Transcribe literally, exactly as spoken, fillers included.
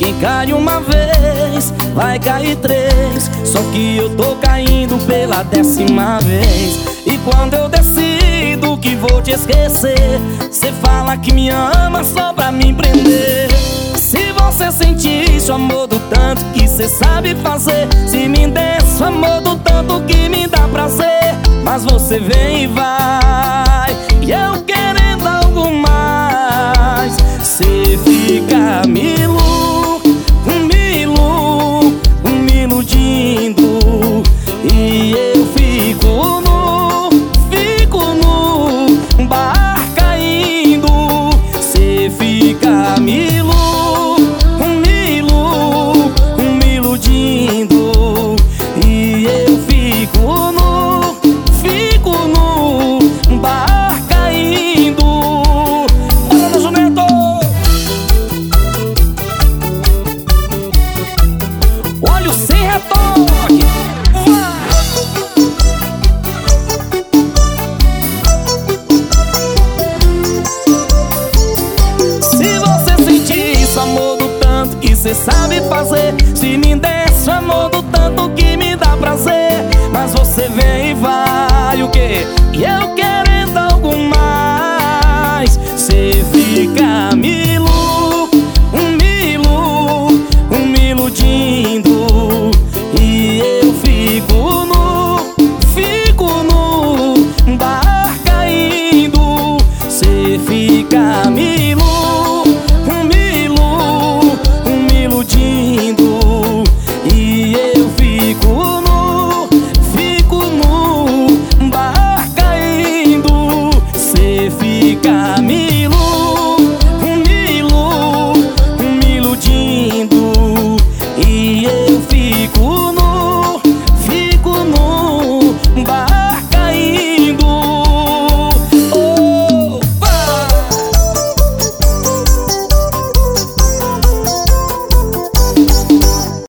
Quem cai uma vez, vai cair três. Só que eu tô caindo pela décima vez. E quando eu decido que vou te esquecer, cê fala que me ama só pra me prender. Se você sentisse o amor do tanto que cê sabe fazer, se me desse o amor do tanto que me dá prazer. Mas você vem e vai, e eu querendo algo mais. Cê fica me ilu, me ilu, me iludindo. E eu fico nu, fico nu, bar caindo. Cê fica me ilu, me ilu, me iludindo. E eu fico nu, fico nu, bar caindo. Bora, Juneto! Olha o sem retoque. Se você sentir isso, amor do tanto que cê sabe fazer, se me desse o amor do tanto que me dá prazer. Mas você vem e vai, o quê? E eu quero